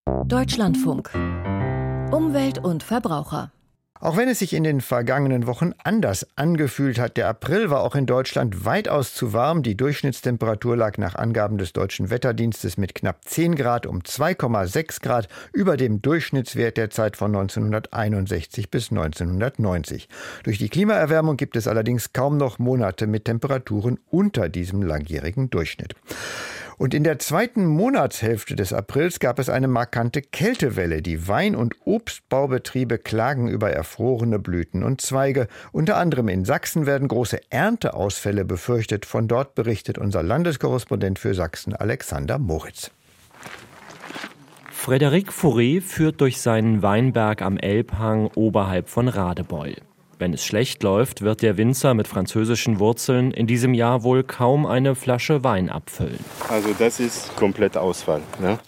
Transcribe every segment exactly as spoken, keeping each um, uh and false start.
Deutschlandfunk. Umwelt und Verbraucher. Auch wenn es sich in den vergangenen Wochen anders angefühlt hat, der April war auch in Deutschland weitaus zu warm. Die Durchschnittstemperatur lag nach Angaben des Deutschen Wetterdienstes mit knapp zehn Grad um zwei Komma sechs Grad über dem Durchschnittswert der Zeit von neunzehnhunderteinundsechzig bis neunzehnhundertneunzig. Durch die Klimaerwärmung gibt es allerdings kaum noch Monate mit Temperaturen unter diesem langjährigen Durchschnitt. Und in der zweiten Monatshälfte des Aprils gab es eine markante Kältewelle. Die Wein- und Obstbaubetriebe klagen über erfrorene Blüten und Zweige. Unter anderem in Sachsen werden große Ernteausfälle befürchtet. Von dort berichtet unser Landeskorrespondent für Sachsen, Alexander Moritz. Frédéric Fauré führt durch seinen Weinberg am Elbhang oberhalb von Radebeul. Wenn es schlecht läuft, wird der Winzer mit französischen Wurzeln in diesem Jahr wohl kaum eine Flasche Wein abfüllen. Also das ist komplett Ausfall. Ne?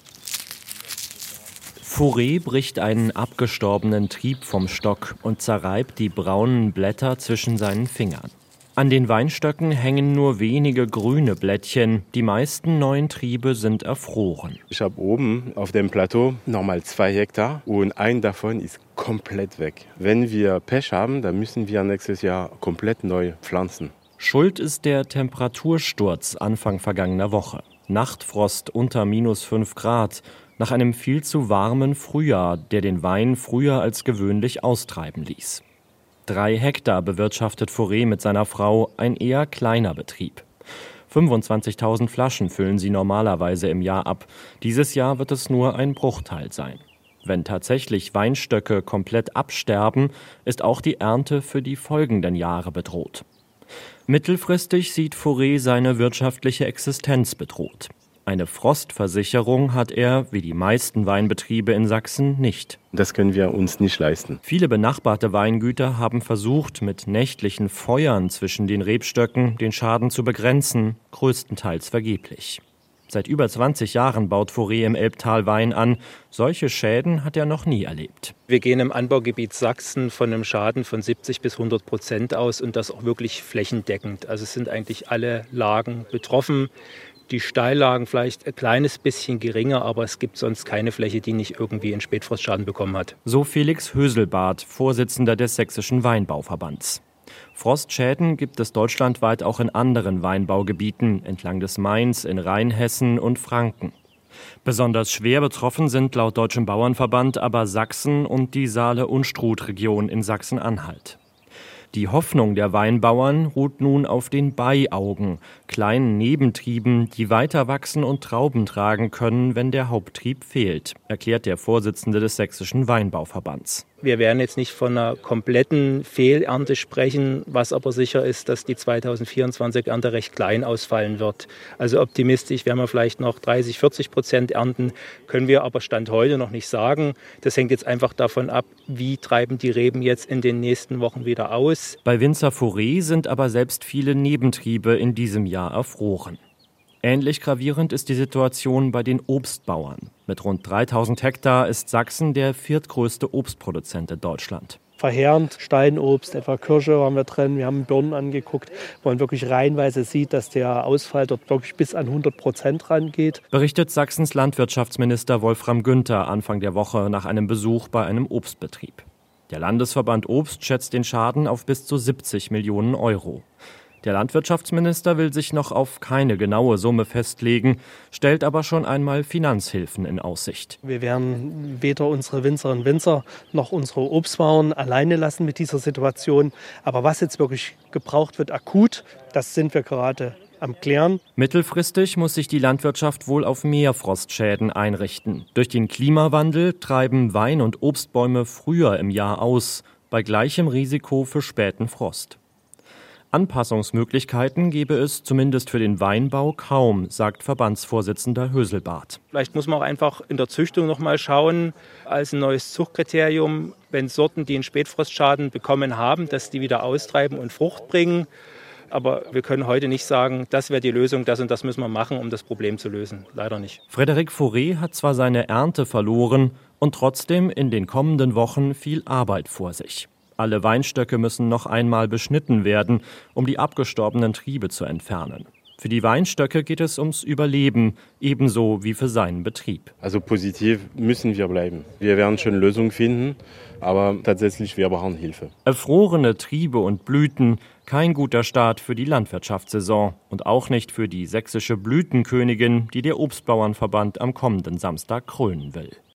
Fauré bricht einen abgestorbenen Trieb vom Stock und zerreibt die braunen Blätter zwischen seinen Fingern. An den Weinstöcken hängen nur wenige grüne Blättchen. Die meisten neuen Triebe sind erfroren. Ich habe oben auf dem Plateau nochmal zwei Hektar und ein davon ist komplett weg. Wenn wir Pech haben, dann müssen wir nächstes Jahr komplett neu pflanzen. Schuld ist der Temperatursturz Anfang vergangener Woche. Nachtfrost unter minus fünf Grad. Nach einem viel zu warmen Frühjahr, der den Wein früher als gewöhnlich austreiben ließ. Drei Hektar bewirtschaftet Fauré mit seiner Frau, ein eher kleiner Betrieb. fünfundzwanzigtausend Flaschen füllen sie normalerweise im Jahr ab. Dieses Jahr wird es nur ein Bruchteil sein. Wenn tatsächlich Weinstöcke komplett absterben, ist auch die Ernte für die folgenden Jahre bedroht. Mittelfristig sieht Fauré seine wirtschaftliche Existenz bedroht. Eine Frostversicherung hat er, wie die meisten Weinbetriebe in Sachsen, nicht. Das können wir uns nicht leisten. Viele benachbarte Weingüter haben versucht, mit nächtlichen Feuern zwischen den Rebstöcken den Schaden zu begrenzen, größtenteils vergeblich. Seit über zwanzig Jahren baut Fauré im Elbtal Wein an. Solche Schäden hat er noch nie erlebt. Wir gehen im Anbaugebiet Sachsen von einem Schaden von siebzig bis hundert Prozent aus und das auch wirklich flächendeckend. Also es sind eigentlich alle Lagen betroffen. Die Steillagen vielleicht ein kleines bisschen geringer, aber es gibt sonst keine Fläche, die nicht irgendwie einen Spätfrostschaden bekommen hat. So Felix Höselbart, Vorsitzender des Sächsischen Weinbauverbands. Frostschäden gibt es deutschlandweit auch in anderen Weinbaugebieten, entlang des Mains, in Rheinhessen und Franken. Besonders schwer betroffen sind laut Deutschem Bauernverband aber Sachsen und die Saale-Unstrut-Region in Sachsen-Anhalt. Die Hoffnung der Weinbauern ruht nun auf den Beiaugen, kleinen Nebentrieben, die weiter wachsen und Trauben tragen können, wenn der Haupttrieb fehlt, erklärt der Vorsitzende des Sächsischen Weinbauverbands. Wir werden jetzt nicht von einer kompletten Fehlernte sprechen, was aber sicher ist, dass die zweitausendvierundzwanzig-Ernte recht klein ausfallen wird. Also optimistisch werden wir vielleicht noch dreißig, vierzig Prozent ernten, können wir aber Stand heute noch nicht sagen. Das hängt jetzt einfach davon ab, wie treiben die Reben jetzt in den nächsten Wochen wieder aus. Bei Winzer Fauré sind aber selbst viele Nebentriebe in diesem Jahr erfroren. Ähnlich gravierend ist die Situation bei den Obstbauern. Mit rund dreitausend Hektar ist Sachsen der viertgrößte Obstproduzent in Deutschland. Verheerend, Steinobst, etwa Kirsche waren wir drin, wir haben Birnen angeguckt, wo man wirklich reihenweise sieht, dass der Ausfall dort wirklich bis an hundert Prozent rangeht. Berichtet Sachsens Landwirtschaftsminister Wolfram Günther Anfang der Woche nach einem Besuch bei einem Obstbetrieb. Der Landesverband Obst schätzt den Schaden auf bis zu siebzig Millionen Euro. Der Landwirtschaftsminister will sich noch auf keine genaue Summe festlegen, stellt aber schon einmal Finanzhilfen in Aussicht. Wir werden weder unsere Winzerinnen und Winzer noch unsere Obstbauern alleine lassen mit dieser Situation. Aber was jetzt wirklich gebraucht wird akut, das sind wir gerade am Klären. Mittelfristig muss sich die Landwirtschaft wohl auf mehr Frostschäden einrichten. Durch den Klimawandel treiben Wein- und Obstbäume früher im Jahr aus, bei gleichem Risiko für späten Frost. Anpassungsmöglichkeiten gäbe es zumindest für den Weinbau kaum, sagt Verbandsvorsitzender Höselbart. Vielleicht muss man auch einfach in der Züchtung noch mal schauen, als ein neues Zuchtkriterium, wenn Sorten, die einen Spätfrostschaden bekommen haben, dass die wieder austreiben und Frucht bringen. Aber wir können heute nicht sagen, das wäre die Lösung, das und das müssen wir machen, um das Problem zu lösen. Leider nicht. Frédéric Fauré hat zwar seine Ernte verloren und trotzdem in den kommenden Wochen viel Arbeit vor sich. Alle Weinstöcke müssen noch einmal beschnitten werden, um die abgestorbenen Triebe zu entfernen. Für die Weinstöcke geht es ums Überleben, ebenso wie für seinen Betrieb. Also positiv müssen wir bleiben. Wir werden schon Lösungen finden, aber tatsächlich, wir brauchen Hilfe. Erfrorene Triebe und Blüten, kein guter Start für die Landwirtschaftssaison und auch nicht für die sächsische Blütenkönigin, die der Obstbauernverband am kommenden Samstag krönen will.